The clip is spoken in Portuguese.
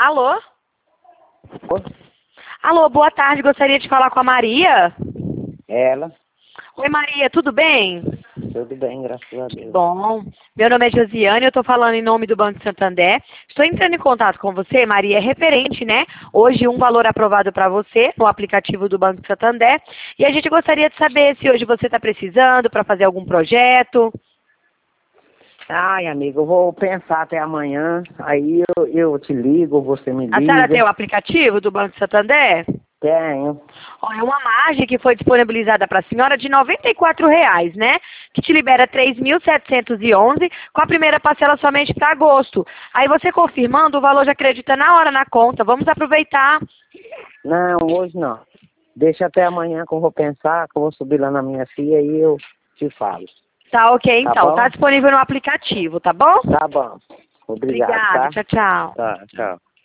Alô? Oi? Alô, boa tarde. Gostaria de falar com a Maria. Ela, Oi, Maria, tudo bem? tudo bem, graças a Deus. Bom, meu nome é Josiane, eu estou falando em nome do Banco Santander. Estou entrando em contato com você, Maria, é referente, né? Hoje um valor aprovado para você no aplicativo do Banco Santander. E a gente gostaria de saber se hoje você está precisando para fazer algum projeto. Ai, amigo, eu vou pensar até amanhã, aí eu te ligo, você me A senhora tem liga. o aplicativo do Banco Santander? Tenho. Ó, é uma margem que foi disponibilizada para a senhora de R$ 94,00, né? Que te libera 3.711, com a primeira parcela somente para agosto. Aí você confirmando, o valor já acredita na hora na conta. Vamos aproveitar. Não, hoje não. Deixa até amanhã que eu vou pensar, que eu vou subir lá na minha filha e eu te falo. Tá ok, Tá então. bom? Tá disponível no aplicativo, tá bom? Tá bom. Obrigado, Obrigada. tá? Tchau, tchau. Tá, tchau.